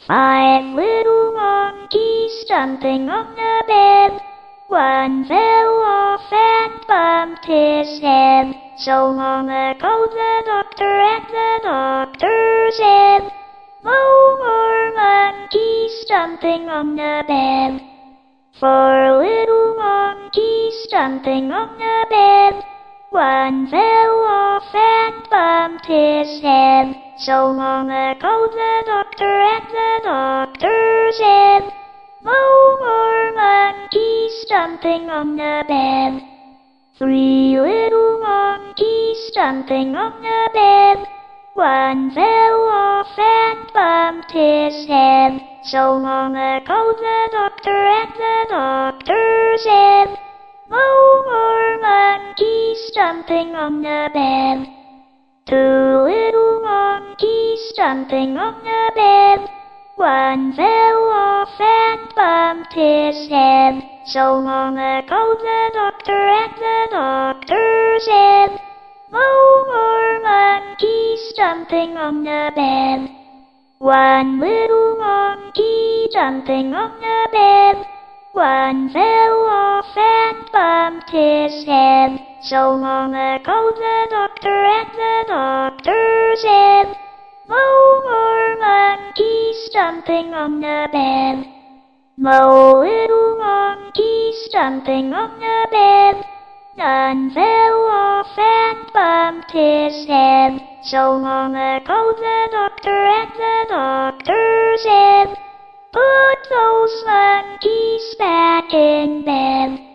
Five little monkeys jumping on the bed. One fell off and bumped his head. So long ago the doctor and the doctor said, no more monkeys jumping on the bed. Four little monkeys jumping on the bed. One fell off and bumped his head. So long ago the doctor and the doctor said, no more monkeys jumping on the bed. Three little monkeys jumping on the bed. One fell off and bumped his head. So long ago the doctor and the doctor said, no more monkeys jumping on the bed. Two little monkeys jumping on the bed. One fell off and bumped his head. So long ago the doctor and the doctor said, no more monkeys jumping on the bed. One little monkey jumping on the bed. One fell off and bumped his head. So long ago the doctor and the doctor said, no more monkeys jumping on the bed. No little monkeys jumping on the bed. None fell off and bumped his head. So long ago the doctor and the doctor said, put those monkeys back in bed.